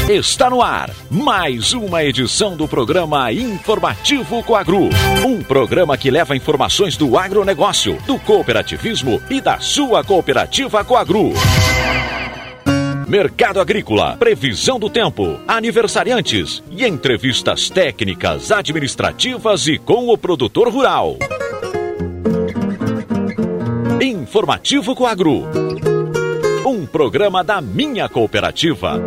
Está no ar mais uma edição do programa Informativo Coagro. Um programa que leva informações do agronegócio, do cooperativismo e da sua cooperativa Coagro. Mercado agrícola, previsão do tempo, aniversariantes e entrevistas técnicas, administrativas e com o produtor rural. Informativo Coagro. Um programa da minha cooperativa.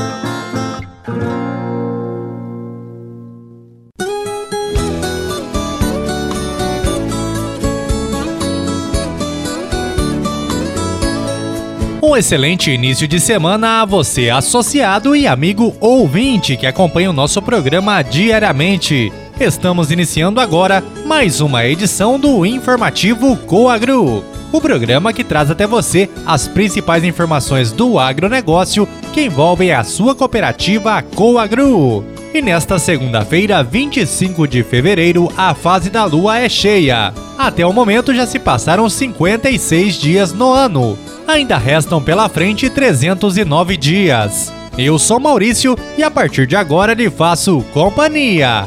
Um excelente início de semana a você, associado e amigo ouvinte que acompanha o nosso programa diariamente. Estamos iniciando agora mais uma edição do Informativo Coagro, o programa que traz até você as principais informações do agronegócio que envolvem a sua cooperativa Coagro. E nesta segunda-feira, 25 de fevereiro, a fase da lua é cheia. Até o momento já se passaram 56 dias no ano. Ainda restam pela frente 309 dias. Eu sou Maurício e a partir de agora lhe faço companhia.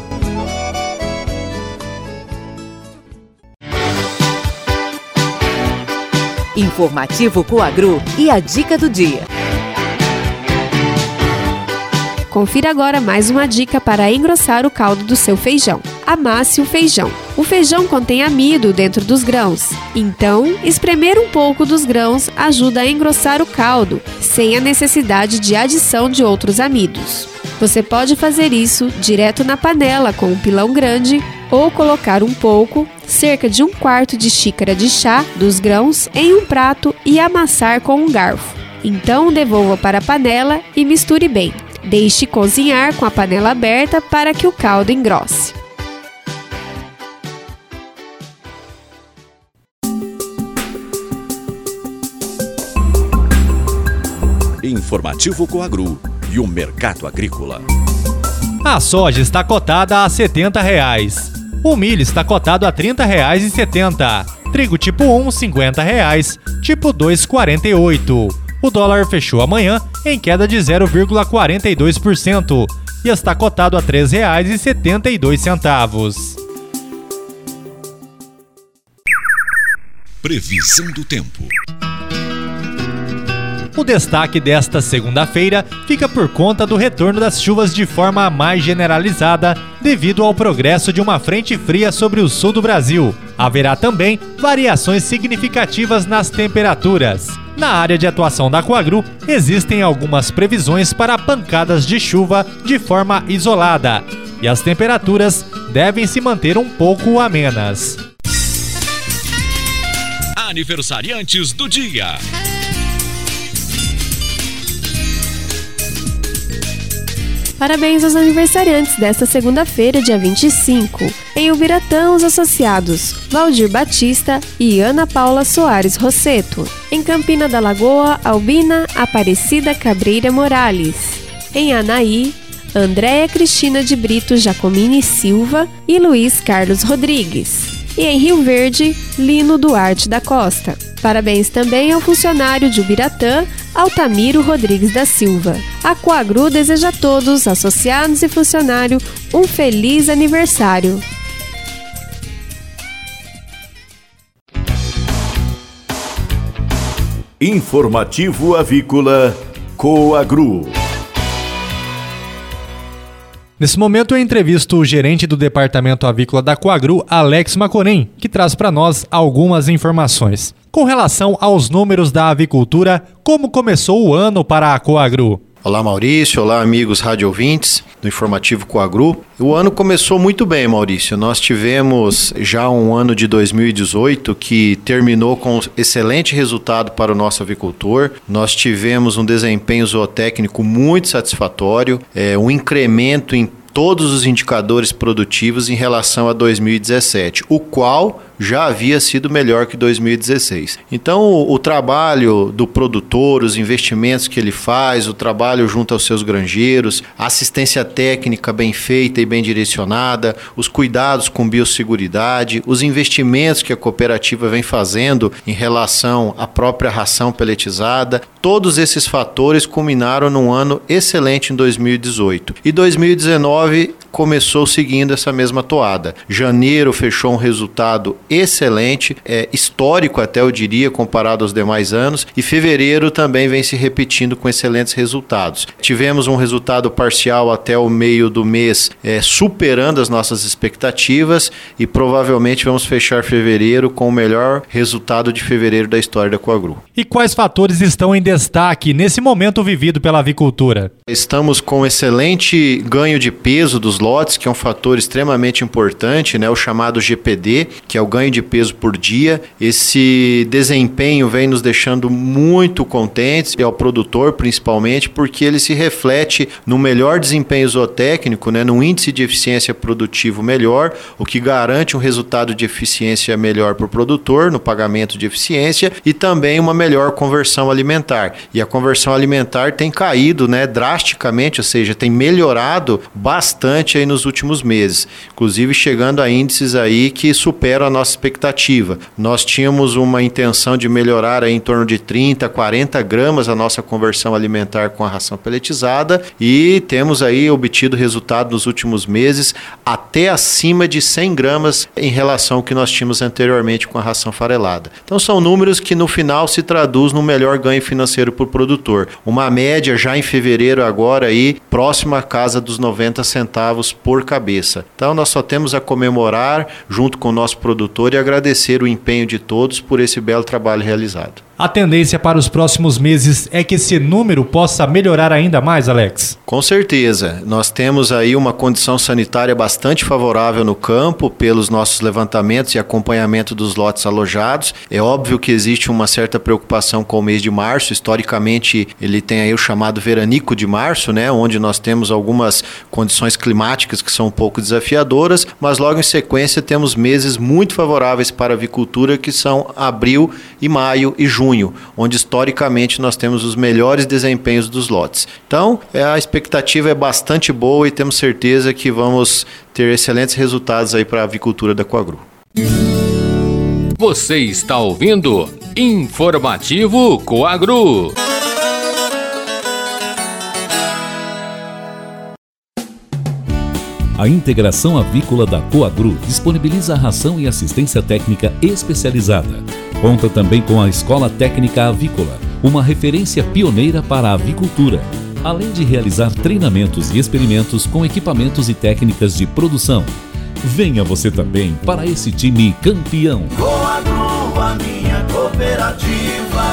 Informativo Coagro e a dica do dia. Confira agora mais uma dica para engrossar o caldo do seu feijão. Amasse o feijão. O feijão contém amido dentro dos grãos, então espremer um pouco dos grãos ajuda a engrossar o caldo, sem a necessidade de adição de outros amidos. Você pode fazer isso direto na panela com um pilão grande ou colocar um pouco, cerca de 1/4 de xícara de chá dos grãos em um prato e amassar com um garfo. Então devolva para a panela e misture bem. Deixe cozinhar com a panela aberta para que o caldo engrosse. Informativo Coagro e o mercado agrícola. A soja está cotada a R$ 70,00. O milho está cotado a R$ 30,70. Trigo tipo 1, R$ 50,00. Tipo 2, R$ 48. O dólar fechou amanhã em queda de 0,42% e está cotado a R$ 3,72. Previsão do tempo. O destaque desta segunda-feira fica por conta do retorno das chuvas de forma mais generalizada devido ao progresso de uma frente fria sobre o sul do Brasil. Haverá também variações significativas nas temperaturas. Na área de atuação da Coagro, existem algumas previsões para pancadas de chuva de forma isolada e as temperaturas devem se manter um pouco amenas. Aniversariantes do dia. Parabéns aos aniversariantes desta segunda-feira, dia 25. Em Ubiratã, os associados Valdir Batista e Ana Paula Soares Rosseto. Em Campina da Lagoa, Albina Aparecida Cabreira Morales. Em Anaí, Andréia Cristina de Brito Jacomini Silva e Luiz Carlos Rodrigues. E em Rio Verde, Lino Duarte da Costa. Parabéns também ao funcionário de Ubiratã, Altamiro Rodrigues da Silva. A Coagro deseja a todos, associados e funcionários, um feliz aniversário. Informativo Avícola Coagro. Nesse momento eu entrevisto o gerente do Departamento Avícola da Coagro, Alex Macorém, que traz para nós algumas informações. Com relação aos números da avicultura, como começou o ano para a Coagro? Olá Maurício, olá amigos rádio ouvintes do Informativo Coagro. O ano começou muito bem, Maurício. Nós tivemos já um ano de 2018 que terminou com excelente resultado para o nosso avicultor. Nós tivemos um desempenho zootécnico muito satisfatório, um incremento em todos os indicadores produtivos em relação a 2017, o qual já havia sido melhor que 2016. Então, o trabalho do produtor, os investimentos que ele faz, o trabalho junto aos seus granjeiros, a assistência técnica bem feita e bem direcionada, os cuidados com biosseguridade, os investimentos que a cooperativa vem fazendo em relação à própria ração peletizada, todos esses fatores culminaram num ano excelente em 2018. E 2019 começou seguindo essa mesma toada. Janeiro fechou um resultado excelente, histórico até eu diria, comparado aos demais anos, e fevereiro também vem se repetindo com excelentes resultados. Tivemos um resultado parcial até o meio do mês, superando as nossas expectativas, e provavelmente vamos fechar fevereiro com o melhor resultado de fevereiro da história da Coagru. E quais fatores estão em destaque nesse momento vivido pela avicultura? Estamos com excelente ganho de peso dos lotes, que é um fator extremamente importante, né? O chamado GPD, que é o ganho de peso por dia. Esse desempenho vem nos deixando muito contentes, e ao produtor principalmente, porque ele se reflete no melhor desempenho zootécnico, né? Num índice de eficiência produtivo melhor, o que garante um resultado de eficiência melhor para o produtor, no pagamento de eficiência, e também uma melhor conversão alimentar. E a conversão alimentar tem caído, né, drasticamente, ou seja, tem melhorado bastante aí nos últimos meses, inclusive chegando a índices aí que superam a nossa expectativa. Nós tínhamos uma intenção de melhorar aí em torno de 30, 40 gramas a nossa conversão alimentar com a ração peletizada, e temos aí obtido resultado nos últimos meses até acima de 100 gramas em relação ao que nós tínhamos anteriormente com a ração farelada. Então são números que no final se traduz no melhor ganho financeiro para o produtor. Uma média já em fevereiro agora aí próxima à casa dos 90 centavos por cabeça. Então nós só temos a comemorar junto com o nosso produtor e agradecer o empenho de todos por esse belo trabalho realizado. A tendência para os próximos meses é que esse número possa melhorar ainda mais, Alex? Com certeza. Nós temos aí uma condição sanitária bastante favorável no campo pelos nossos levantamentos e acompanhamento dos lotes alojados. É óbvio que existe uma certa preocupação com o mês de março. Historicamente, ele tem aí o chamado veranico de março, né, onde nós temos algumas condições climáticas que são um pouco desafiadoras, mas logo em sequência temos meses muito favoráveis para a avicultura, que são abril e maio e junho, onde historicamente nós temos os melhores desempenhos dos lotes. Então, a expectativa é bastante boa e temos certeza que vamos ter excelentes resultados aí para a avicultura da Coagru. Você está ouvindo Informativo Coagru. A integração avícola da Coagru disponibiliza ração e assistência técnica especializada. Conta também com a Escola Técnica Avícola, uma referência pioneira para a avicultura, além de realizar treinamentos e experimentos com equipamentos e técnicas de produção. Venha você também para esse time campeão. Coagru, a minha cooperativa.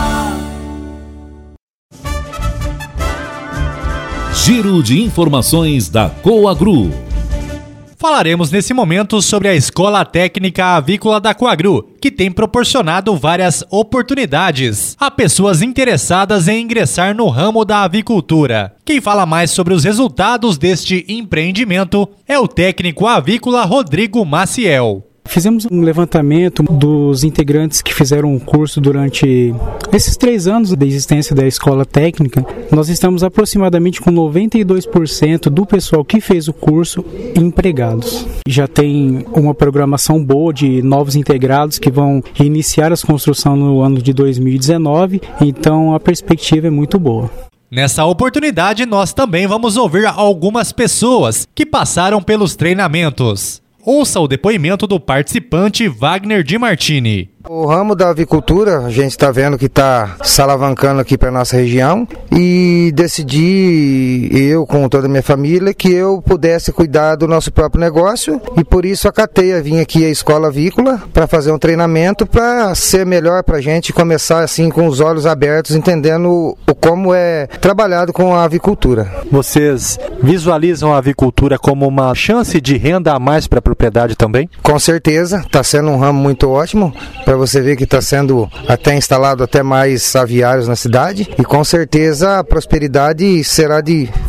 Giro de informações da Coagru. Falaremos nesse momento sobre a Escola Técnica Avícola da Coagru, que tem proporcionado várias oportunidades a pessoas interessadas em ingressar no ramo da avicultura. Quem fala mais sobre os resultados deste empreendimento é o técnico avícola Rodrigo Maciel. Fizemos um levantamento dos integrantes que fizeram o curso durante esses 3 anos da existência da escola técnica. Nós estamos aproximadamente com 92% do pessoal que fez o curso empregados. Já tem uma programação boa de novos integrados que vão iniciar as construções no ano de 2019, então a perspectiva é muito boa. Nessa oportunidade, nós também vamos ouvir algumas pessoas que passaram pelos treinamentos. Ouça o depoimento do participante Wagner Di Martini. O ramo da avicultura, a gente está vendo que está se alavancando aqui para a nossa região, e decidi, eu com toda a minha família, que eu pudesse cuidar do nosso próprio negócio, e por isso acatei, vim aqui à Escola Avícola para fazer um treinamento para ser melhor para a gente começar assim com os olhos abertos, entendendo como é trabalhado com a avicultura. Vocês visualizam a avicultura como uma chance de renda a mais para a propriedade também? Com certeza, está sendo um ramo muito ótimo. Para você ver que está sendo até instalado até mais aviários na cidade, e com certeza a prosperidade será de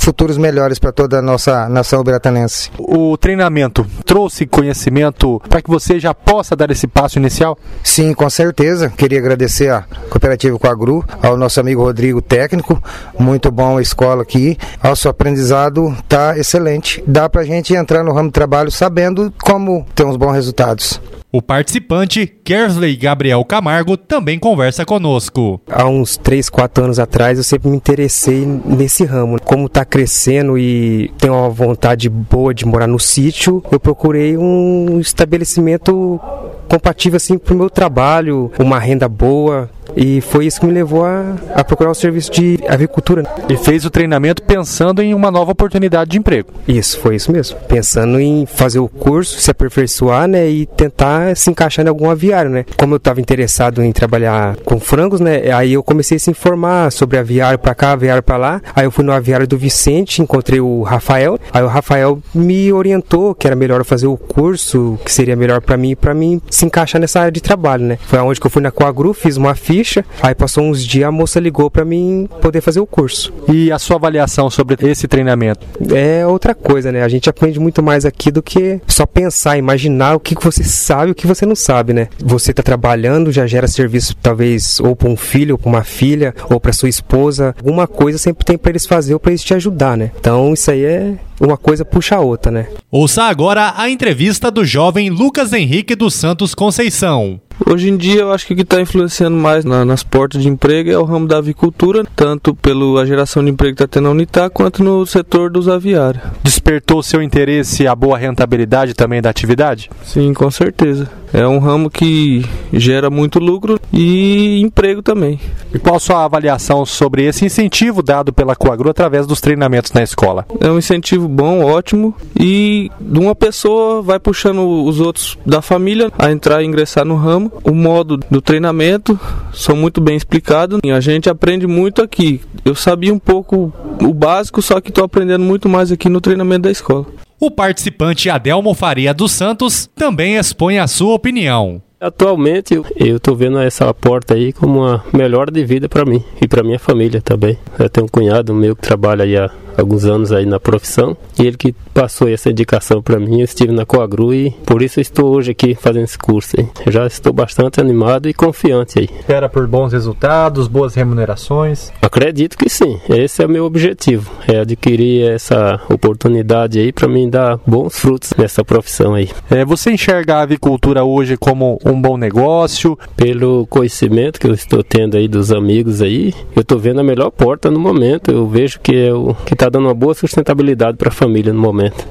futuros melhores para toda a nossa nação ubiratanense. O treinamento trouxe conhecimento para que você já possa dar esse passo inicial? Sim, com certeza. Queria agradecer à Cooperativa Coagru, ao nosso amigo Rodrigo, técnico. Muito bom a escola aqui. Nosso aprendizado está excelente. Dá para a gente entrar no ramo de trabalho sabendo como ter uns bons resultados. O participante, Kersley Gabriel Camargo, também conversa conosco. Há uns 3, 4 anos atrás eu sempre me interessei nesse ramo. Como está crescendo e tenho uma vontade boa de morar no sítio, eu procurei um estabelecimento compatível assim para o meu trabalho, uma renda boa. E foi isso que me levou a procurar o serviço de avicultura. E fez o treinamento pensando em uma nova oportunidade de emprego. Isso, foi isso mesmo. Pensando em fazer o curso, se aperfeiçoar, né, e tentar se encaixar em algum aviário, né. Como eu estava interessado em trabalhar com frangos, né, aí eu comecei a se informar sobre aviário para cá, aviário para lá. Aí eu fui no aviário do Vicente, encontrei o Rafael. Aí o Rafael me orientou que era melhor eu fazer o curso, que seria melhor para mim se encaixar nessa área de trabalho, né. Foi onde que eu fui na Coagru, fiz uma ficha. Aí passou uns dias, a moça ligou para mim poder fazer o curso. E a sua avaliação sobre esse treinamento? É outra coisa, né? A gente aprende muito mais aqui do que só pensar, imaginar o que você sabe e o que você não sabe, né? Você está trabalhando, já gera serviço talvez ou para um filho, ou para uma filha, ou para sua esposa. Alguma coisa sempre tem para eles fazer ou para eles te ajudar, né? Então isso aí é uma coisa puxa a outra, né? Ouça agora a entrevista do jovem Lucas Henrique dos Santos Conceição. Hoje em dia eu acho que o que está influenciando mais nas portas de emprego é o ramo da avicultura, tanto pela geração de emprego que está tendo na Unitá, quanto no setor dos aviários. Despertou seu interesse a boa rentabilidade também da atividade? Sim, com certeza. É um ramo que gera muito lucro e emprego também. E qual a sua avaliação sobre esse incentivo dado pela Coagru através dos treinamentos na escola? É um incentivo bom, ótimo, e de uma pessoa vai puxando os outros da família a entrar e ingressar no ramo. O modo do treinamento são muito bem explicados. A gente aprende muito aqui. Eu sabia um pouco o básico, só que estou aprendendo muito mais aqui no treinamento da escola. O participante Adelmo Faria dos Santos também expõe a sua opinião. Atualmente eu estou vendo essa porta aí como uma melhora de vida para mim e para minha família também. Eu tenho um cunhado meu que trabalha aí há alguns anos aí na profissão e ele que passou essa indicação para mim. Eu estive na Coagru e por isso eu estou hoje aqui fazendo esse curso aí. Eu já estou bastante animado e confiante aí. Espera por bons resultados, boas remunerações? Acredito que sim, esse é o meu objetivo, é adquirir essa oportunidade aí para mim dar bons frutos nessa profissão aí. Você enxerga a avicultura hoje como um bom negócio? Pelo conhecimento que eu estou tendo aí dos amigos aí, eu estou vendo a melhor porta no momento. Eu vejo que é o que está dando uma boa sustentabilidade para a família no momento.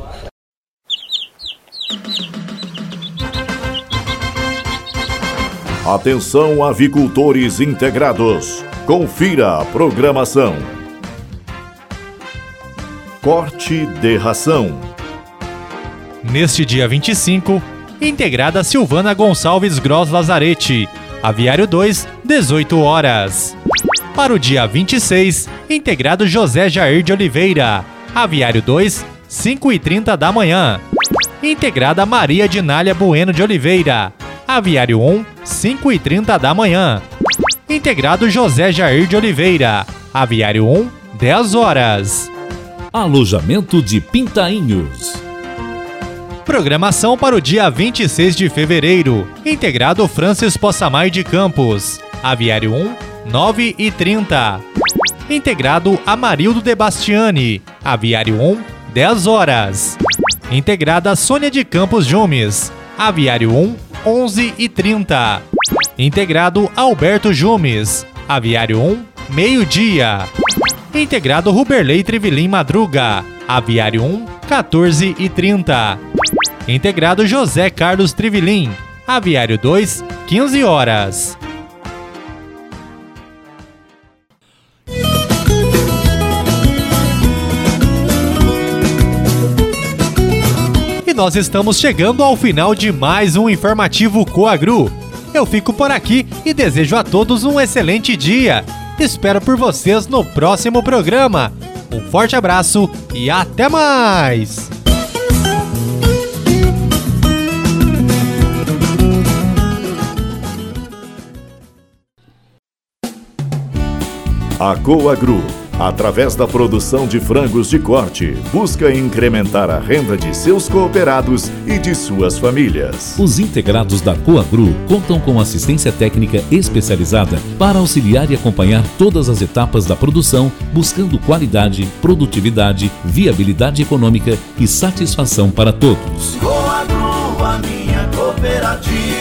Atenção, avicultores integrados. Confira a programação. Corte de ração. Neste dia 25, integrada Silvana Gonçalves Gross Lazarete, Aviário 2, 18 horas. Para o dia 26, integrado José Jair de Oliveira, Aviário 2, 5h30 da manhã. Integrada Maria Dinália Bueno de Oliveira, Aviário 1, 5h30 da manhã. Integrado José Jair de Oliveira, Aviário 1, 10 horas. Alojamento de Pintainhos. Programação para o dia 26 de fevereiro. Integrado Francis Possamay de Campos, Aviário 1, 9h30. Integrado Amarildo de Bastiani, Aviário 1, 10 horas. Integrada Sônia de Campos Jumes, Aviário 1, 11h30. Integrado Alberto Jumes, Aviário 1, meio-dia. Integrado Ruberley Trivilim Madruga, Aviário 1, 14h30. Integrado José Carlos Trivilim, Aviário 2, 15 horas. E nós estamos chegando ao final de mais um informativo Coagru. Eu fico por aqui e desejo a todos um excelente dia. Espero por vocês no próximo programa. Um forte abraço e até mais! A Coagru Através da produção de frangos de corte, busca incrementar a renda de seus cooperados e de suas famílias. Os integrados da Coagru contam com assistência técnica especializada para auxiliar e acompanhar todas as etapas da produção, buscando qualidade, produtividade, viabilidade econômica e satisfação para todos. Coagru, a minha cooperativa.